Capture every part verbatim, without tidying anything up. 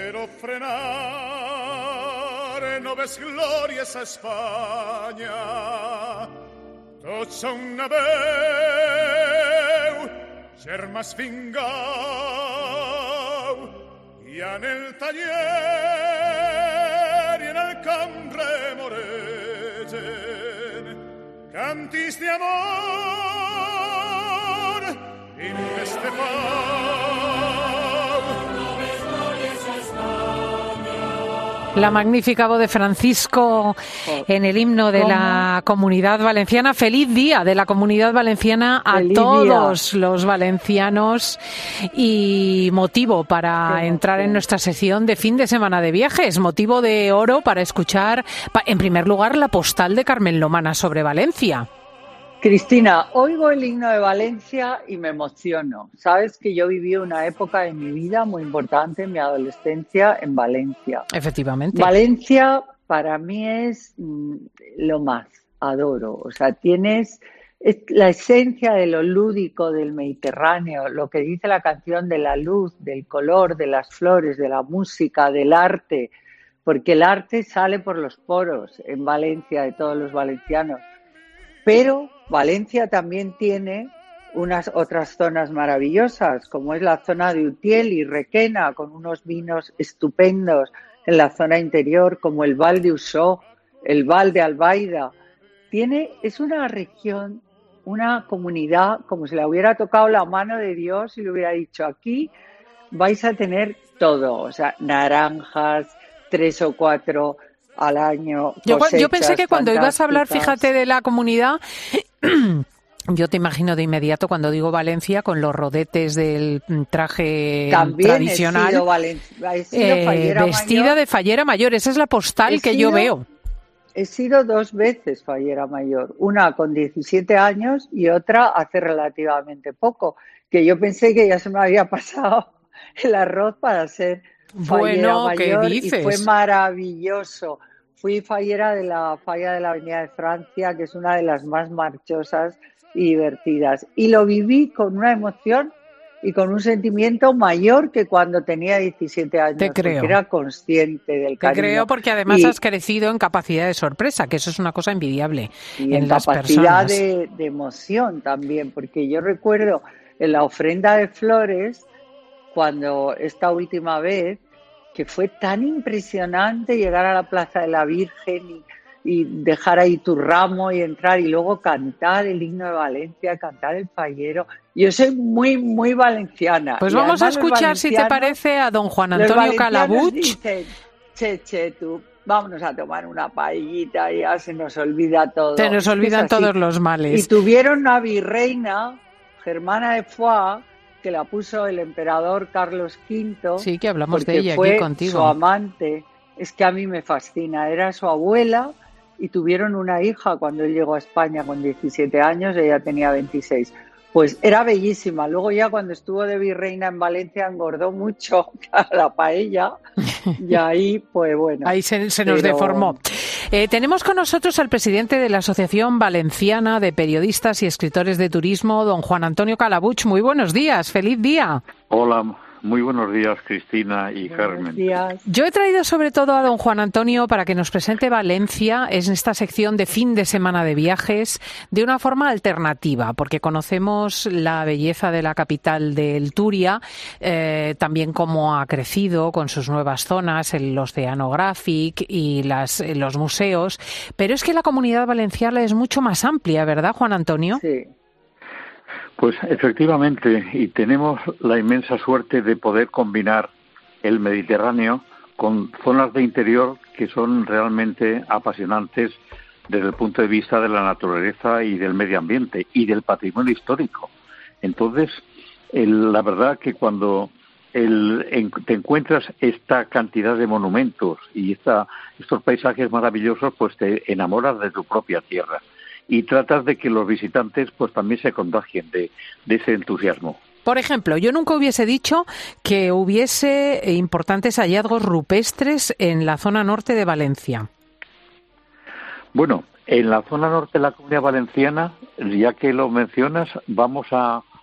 Però frenare no ves glòries a Espanya. Tots són una veu, germans fingau, i en el taller i en el camp remoregen cantis d'amor i de pau. La magnífica voz de Francisco en el himno de la Comunidad Valenciana. Feliz día de la Comunidad Valenciana a Feliz todos día. Los valencianos y motivo para entrar en nuestra sección de fin de semana de viajes, motivo de oro para escuchar, en primer lugar, la postal de Carmen Lomana sobre Valencia. Cristina, oigo el himno de Valencia y me emociono. Sabes que yo viví una época de mi vida muy importante, en mi adolescencia, en Valencia. Efectivamente. Valencia para mí es mm, lo más, adoro. O sea, tienes es la esencia de lo lúdico del Mediterráneo, lo que dice la canción de la luz, del color, de las flores, de la música, del arte, porque el arte sale por los poros en Valencia de todos los valencianos. Pero Valencia también tiene unas otras zonas maravillosas, como es la zona de Utiel y Requena, con unos vinos estupendos en la zona interior, como el Val de Usó, el Val de Albaida. Tiene, es una región, una comunidad, como si le hubiera tocado la mano de Dios y le hubiera dicho, aquí vais a tener todo, o sea, naranjas, tres o cuatro al año. Yo, yo pensé que cuando ibas a hablar, fíjate, de la comunidad, yo te imagino de inmediato cuando digo Valencia con los rodetes del traje También tradicional, he sido valen- he sido eh, vestida mayor. de fallera mayor. Esa es la postal He que sido, yo veo. He sido dos veces fallera mayor, una con diecisiete años y otra hace relativamente poco, que yo pensé que ya se me había pasado el arroz para ser fallera Bueno, mayor. ¿qué dices? Y fue maravilloso. Fui fallera de la falla de la Avenida de Francia, que es una de las más marchosas y divertidas. Y lo viví con una emoción y con un sentimiento mayor que cuando tenía diecisiete años. Te creo. Porque era consciente del cariño. Te creo porque además y, has crecido en capacidad de sorpresa, que eso es una cosa envidiable y en, en las capacidad personas. de, de emoción también, porque yo recuerdo en la ofrenda de flores, cuando esta última vez, que fue tan impresionante llegar a la Plaza de la Virgen y, y dejar ahí tu ramo y entrar y luego cantar el himno de Valencia, cantar el fallero. Yo soy muy, muy valenciana. Pues y vamos a escuchar, si te valencianos, parece, a don Juan los Antonio valencianos Calabuch. dicen, che, che, tú, vámonos a tomar una paellita y ya se nos olvida todo. Se nos Es que olvidan es así. todos los males. Y tuvieron una virreina, Germana de Foix, que la puso el emperador Carlos quinto. Sí, que hablamos de porque ella fue aquí contigo. Su amante. Es que a mí me fascina. Era su abuela y tuvieron una hija cuando él llegó a España con diecisiete años, ella tenía veintiséis. Pues era bellísima. Luego ya cuando estuvo de virreina en Valencia engordó mucho a la paella y ahí, pues bueno. Ahí se, se nos pero... deformó. Eh, tenemos con nosotros al presidente de la Asociación Valenciana de Periodistas y Escritores de Turismo, don Juan Antonio Calabuch. Muy buenos días, feliz día. Hola, muy buenos días, Cristina y Buenos Carmen. días. Yo he traído sobre todo a don Juan Antonio para que nos presente Valencia en esta sección de fin de semana de viajes de una forma alternativa, porque conocemos la belleza de la capital del Turia, eh, también cómo ha crecido con sus nuevas zonas, el Oceanographic y las, los museos, pero es que la Comunidad Valenciana es mucho más amplia, ¿verdad, Juan Antonio? Sí. Pues efectivamente, y tenemos la inmensa suerte de poder combinar el Mediterráneo con zonas de interior que son realmente apasionantes desde el punto de vista de la naturaleza y del medio ambiente y del patrimonio histórico. Entonces, el, la verdad que cuando el, en, te encuentras esta cantidad de monumentos y esta, estos paisajes maravillosos, pues te enamoras de tu propia tierra. Y tratas de que los visitantes pues también se contagien de, de ese entusiasmo. Por ejemplo, yo nunca hubiese dicho que hubiese importantes hallazgos rupestres en la zona norte de Valencia. Bueno, en la zona norte de la Comunidad Valenciana, ya que lo mencionas, vamos a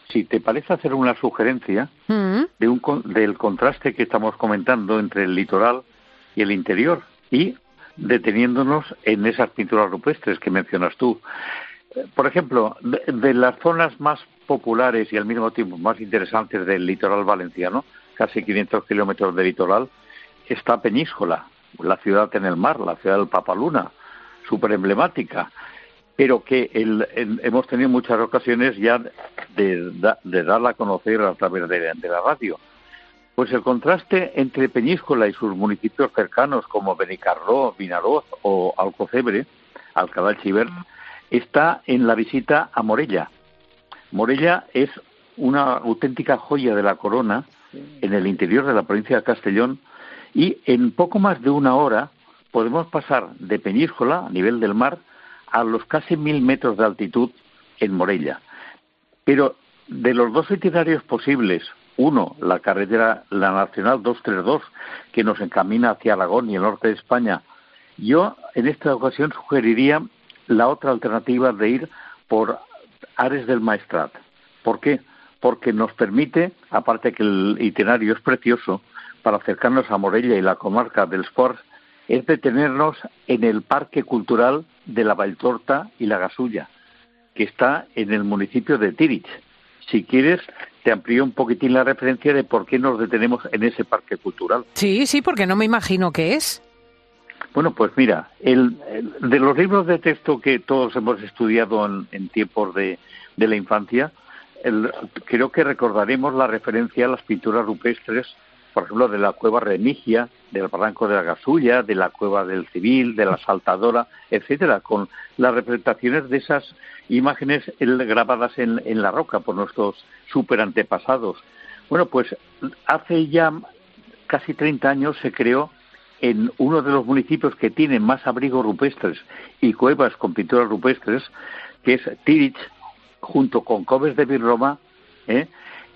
si te parece hacer una sugerencia Mm. de un, con- del contraste que estamos comentando entre el litoral y el interior, y deteniéndonos en esas pinturas rupestres que mencionas tú. Eh, Por ejemplo, de, de las zonas más populares y al mismo tiempo más interesantes del litoral valenciano, casi quinientos kilómetros de litoral, está Peñíscola, la ciudad en el mar, la ciudad del Papaluna, súper emblemática, pero que el- en- hemos tenido muchas ocasiones ya de, da- de darla a conocer a través de, de la radio. Pues el contraste entre Peñíscola y sus municipios cercanos como Benicarló, Vinaroz o Alcocebre, Alcalá de Xivert, está en la visita a Morella. Morella es una auténtica joya de la corona en el interior de la provincia de Castellón, y en poco más de una hora podemos pasar de Peñíscola, a nivel del mar, a los casi mil metros de altitud en Morella. Pero de los dos itinerarios posibles, uno, la carretera, la Nacional doscientos treinta y dos, que nos encamina hacia Aragón y el norte de España, yo en esta ocasión sugeriría la otra alternativa de ir por Ares del Maestrat. ¿Por qué? Porque nos permite, aparte que el itinerario es precioso, para acercarnos a Morella y la comarca del Sforç, es detenernos en el Parque Cultural de la Valltorta y la Gasulla, que está en el municipio de Tírig. Si quieres, te amplío un poquitín la referencia de por qué nos detenemos en ese parque cultural. Sí, sí, porque no me imagino qué es. Bueno, pues mira, el, el- de los libros de texto que todos hemos estudiado en, en tiempos de, de la infancia, el- creo que recordaremos la referencia a las pinturas rupestres, por ejemplo, de la cueva Remigia, del barranco de la Gasulla, de la cueva del Civil, de la Saltadora, etcétera, con las representaciones de esas imágenes el- grabadas en, en la roca por nuestros super antepasados. Bueno, pues hace ya casi treinta años se creó en uno de los municipios que tienen más abrigos rupestres y cuevas con pinturas rupestres, que es Tírig, junto con Coves de Vinromà, ¿eh?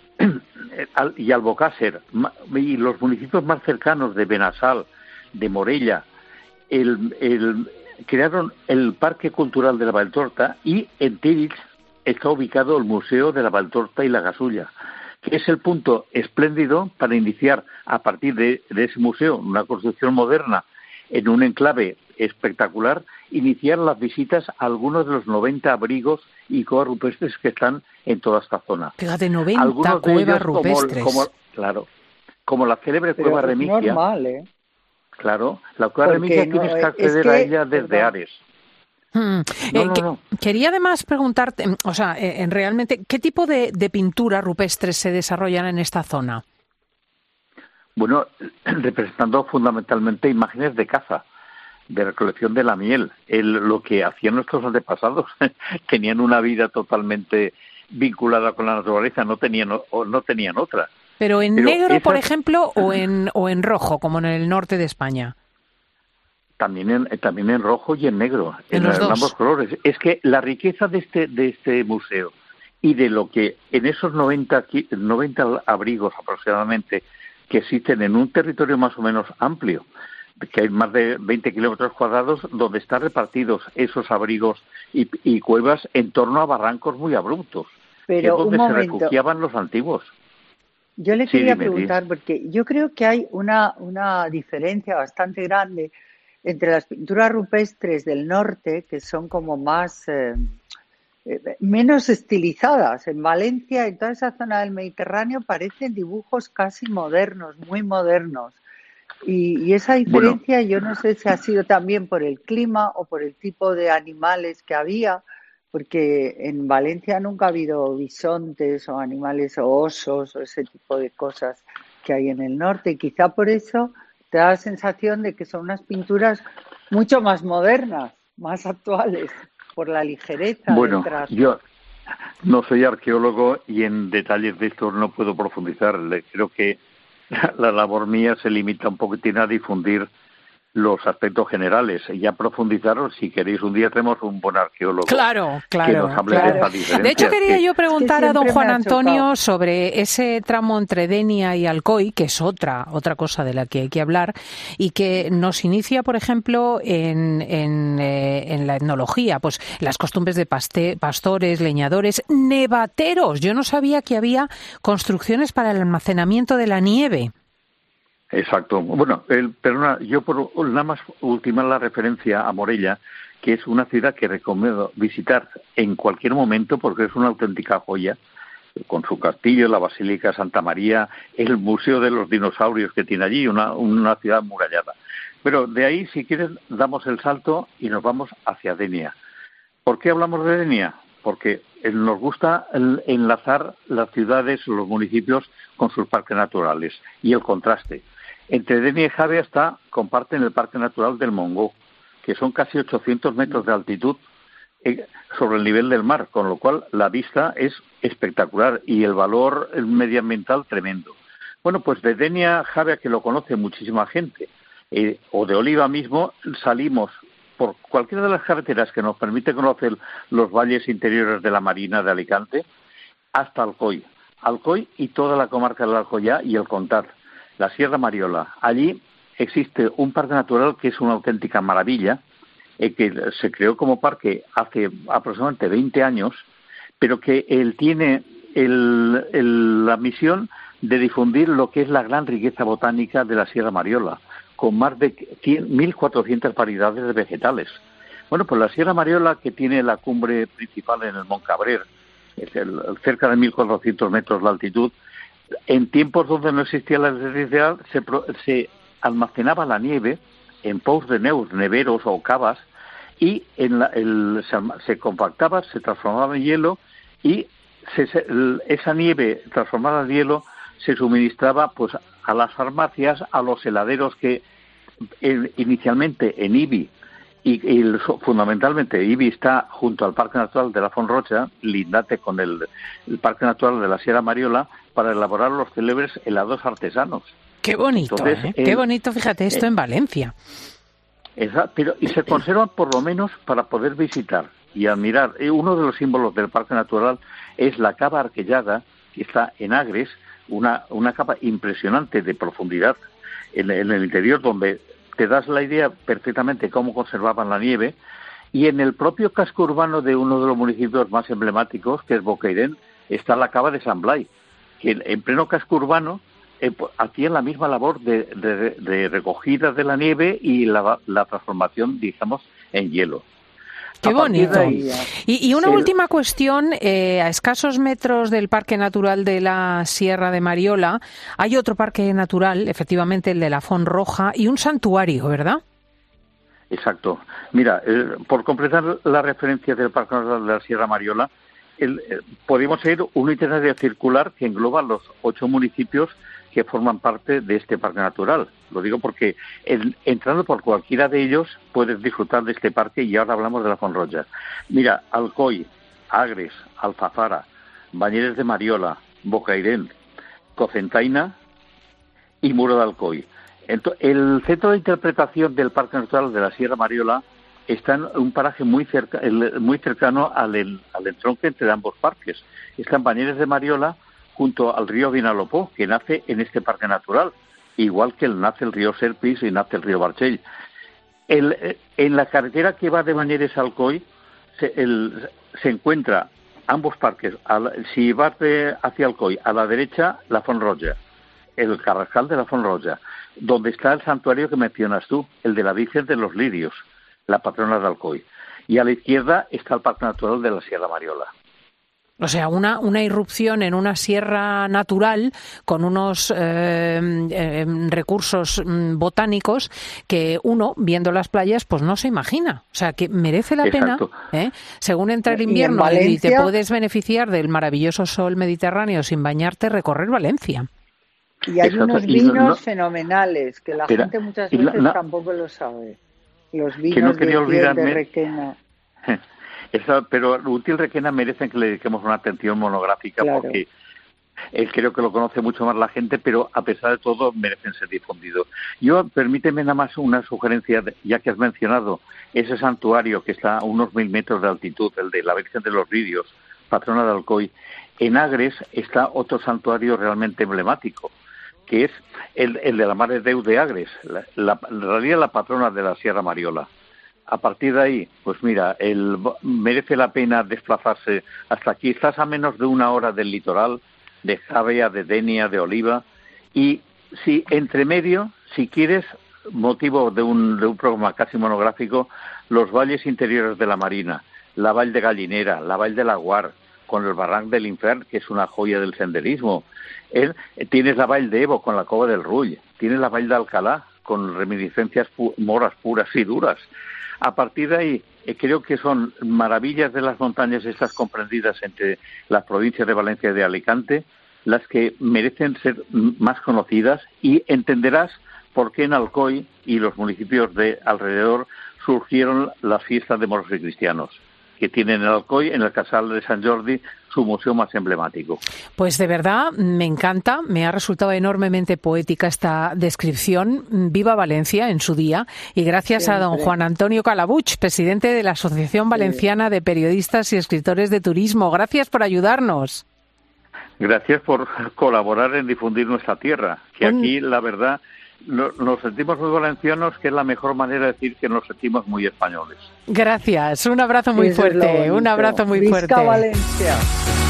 y Albocácer, ma- y los municipios más cercanos de Benassal, de Morella, el, el, crearon el Parque Cultural de la Valltorta, y en Tírig está ubicado el Museo de la Valltorta y la Gasulla, que es el punto espléndido para iniciar a partir de, de ese museo, una construcción moderna en un enclave espectacular, iniciar las visitas a algunos de los noventa abrigos y cuevas rupestres que están en toda esta zona. Fíjate, noventa Algunos de cuevas ellos, como, rupestres. como, claro, como la célebre Pero cueva es Remigia. normal, ¿eh? Claro, la cueva Porque Remigia no, tienes que es acceder que, a ella desde perdón. Ares. Hmm. No, Eh, no, que- no. Quería además preguntarte, o sea, eh, en realmente, ¿qué tipo de, de pinturas rupestres se desarrollan en esta zona? Bueno, representando fundamentalmente imágenes de caza, de recolección de la miel, el, lo que hacían nuestros antepasados. Tenían una vida totalmente vinculada con la naturaleza, no tenían, o no tenían otra. Pero en Pero negro, por esas- ejemplo, o en, o en rojo, como en el norte de España. También en, también en rojo y en negro, En en, los en dos. ambos colores. Es que la riqueza de este, de este museo y de lo que en esos noventa, qui- noventa abrigos aproximadamente que existen en un territorio más o menos amplio, que hay más de veinte kilómetros cuadrados, donde están repartidos esos abrigos y, y cuevas en torno a barrancos muy abruptos, que es Pero un donde se momento, refugiaban los antiguos. yo le Sí, quería dime, preguntar, porque yo creo que hay una, una diferencia bastante grande entre las pinturas rupestres del norte, que son como más, eh, eh, menos estilizadas. En Valencia, en toda esa zona del Mediterráneo, parecen dibujos casi modernos, muy modernos. Y, y esa Bueno, diferencia, yo no sé si ha sido también por el clima o por el tipo de animales que había, porque en Valencia nunca ha habido bisontes o animales o osos o ese tipo de cosas que hay en el norte. Y quizá por eso te da la sensación de que son unas pinturas mucho más modernas, más actuales, por la ligereza del bueno, trazo. yo no soy arqueólogo y en detalles de esto no puedo profundizar. Le- Creo que la labor mía se limita un poquitín a difundir los aspectos generales y ya profundizar. Si queréis, un día tenemos un buen arqueólogo claro, claro, que nos hable claro. de esta diferencia. De hecho, quería que... yo preguntar a don Juan Antonio chocado. sobre ese tramo entre Denia y Alcoy, que es otra otra cosa de la que hay que hablar y que nos inicia, por ejemplo, en, en, eh, en la etnología, pues las costumbres de paste, pastores, leñadores, nevateros. Yo no sabía que había construcciones para el almacenamiento de la nieve. Exacto. Bueno, el, perdona, yo por nada más ultimar la referencia a Morella, que es una ciudad que recomiendo visitar en cualquier momento porque es una auténtica joya, con su castillo, la Basílica Santa María, el Museo de los Dinosaurios que tiene allí, una, una ciudad amurallada. Pero de ahí, si quieres, damos el salto y nos vamos hacia Denia. ¿Por qué hablamos de Denia? Porque nos gusta enlazar las ciudades, los municipios con sus parques naturales y el contraste. Entre Denia y Javea está, comparten el Parque Natural del Montgó, que son casi ochocientos metros de altitud sobre el nivel del mar, con lo cual la vista es espectacular y el valor medioambiental tremendo. Bueno, pues de Denia a Javea, que lo conoce muchísima gente, eh, o de Oliva mismo, salimos por cualquiera de las carreteras que nos permite conocer los valles interiores de la Marina de Alicante, hasta Alcoy. Alcoy y toda la comarca del Alcoyá y el Contat, la Sierra Mariola. Allí existe un parque natural que es una auténtica maravilla, eh, que se creó como parque hace aproximadamente veinte años, pero que él tiene el, el, la misión de difundir lo que es la gran riqueza botánica de la Sierra Mariola, con más de mil cuatrocientas variedades de vegetales. Bueno, pues la Sierra Mariola, que tiene la cumbre principal en el Montcabrer, es el, cerca de mil cuatrocientos metros de altitud, en tiempos donde no existía la electricidad, se, se almacenaba la nieve en pous de neus, neveros o cavas, y en la, el, se, se compactaba, se transformaba en hielo, y se, se, el, esa nieve transformada en hielo se suministraba pues a las farmacias, a los heladeros que eh, inicialmente en Ibi, y, y el, fundamentalmente Ibi está junto al Parque Natural de la Font Roja, lindante con el, el Parque Natural de la Sierra Mariola, para elaborar los célebres helados artesanos. Qué bonito, Entonces, ¿eh? eh, Qué bonito, fíjate, esto eh, en Valencia. Exacto, pero y se conservan por lo menos para poder visitar y admirar. Uno de los símbolos del Parque Natural es la cava arquellada, que está en Agres, una, una cava impresionante de profundidad en, en el interior, donde te das la idea perfectamente cómo conservaban la nieve, y en el propio casco urbano de uno de los municipios más emblemáticos, que es Bocairent, está la cava de San Blai, que en, en pleno casco urbano eh, hacían la misma labor de, de, de recogida de la nieve y la, la transformación, digamos, en hielo. Qué bonito. Ahí, y, y una sí. última cuestión, eh, a escasos metros del Parque Natural de la Sierra de Mariola hay otro parque natural, efectivamente el de la Font Roja, y un santuario, ¿verdad? Exacto. Mira, eh, por completar la referencia del Parque Natural de la Sierra Mariola, el, eh, podemos seguir un itinerario circular que engloba los ocho municipios que forman parte de este parque natural. Lo digo porque el, entrando por cualquiera de ellos puedes disfrutar de este parque, y ahora hablamos de la Font Roja. Mira, Alcoy, Agres, Alfafara, Bañeres de Mariola, Bocairent, Cocentaina y Muro de Alcoy. Entonces, el centro de interpretación del Parque Natural de la Sierra Mariola está en un paraje muy cerca, el, muy cercano al, el, al entronque entre ambos parques. Está en Bañeres de Mariola, junto al río Vinalopó, que nace en este parque natural, igual que el, nace el río Serpis y nace el río Barchell. El, en la carretera que va de Bañeres a Alcoy se, el, se encuentra ambos parques. La, si vas de, hacia Alcoy, a la derecha, la Font Roja, el Carrascal de la Font Roja, donde está el santuario que mencionas tú, el de la Virgen de los Lirios, la patrona de Alcoy. Y a la izquierda está el Parque Natural de la Sierra Mariola. O sea, una, una irrupción en una sierra natural con unos eh, eh, recursos botánicos que uno, viendo las playas, pues no se imagina. O sea, que merece la Exacto. pena, ¿eh? Según entra el invierno y, Valencia... y te puedes beneficiar del maravilloso sol mediterráneo sin bañarte, recorrer Valencia. Y hay Exacto. unos vinos no, no... fenomenales que la Espera, gente muchas veces la, no, tampoco lo sabe. Los vinos que no quería de, olvidarme... de Requena. Esa, pero Útil Requena merecen que le dediquemos una atención monográfica, claro. porque Eh, creo que lo conoce mucho más la gente, pero a pesar de todo merecen ser difundidos. Yo, permíteme nada más una sugerencia, ya que has mencionado ese santuario que está a unos mil metros de altitud, el de la Virgen de los Lirios, patrona de Alcoy. En Agres está otro santuario realmente emblemático, que es el, el de la Mare Déu de Agres, la, la, en realidad la patrona de la Sierra Mariola. A partir de ahí, pues mira, el, merece la pena desplazarse hasta aquí. Estás a menos de una hora del litoral, de Javea, de Denia, de Oliva, y si entre medio, si quieres, motivo de un, de un programa casi monográfico, los valles interiores de la Marina, la Vall de Gallinera, la Vall de la Guar, con el Barranc de l'Infern, que es una joya del senderismo. El, tienes la Vall de Evo con la Cova del Rull, tienes la Vall de Alcalá con reminiscencias pu- moras puras y duras. A partir de ahí, eh, creo que son maravillas de las montañas estas comprendidas entre las provincias de Valencia y de Alicante, las que merecen ser más conocidas, y entenderás por qué en Alcoy y los municipios de alrededor surgieron las fiestas de moros y cristianos, que tienen en Alcoy, en el Casal de Sant Jordi, su museo más emblemático. Pues de verdad me encanta, me ha resultado enormemente poética esta descripción. Viva Valencia en su día, y gracias Siempre. a don Juan Antonio Calabuch, presidente de la Asociación Valenciana de Periodistas y Escritores de Turismo. Gracias por ayudarnos. Gracias por colaborar en difundir nuestra tierra, que Un... aquí la verdad nos sentimos muy valencianos, que es la mejor manera de decir que nos sentimos muy españoles. Gracias, un abrazo muy fuerte, un abrazo muy Visca fuerte. Valencia.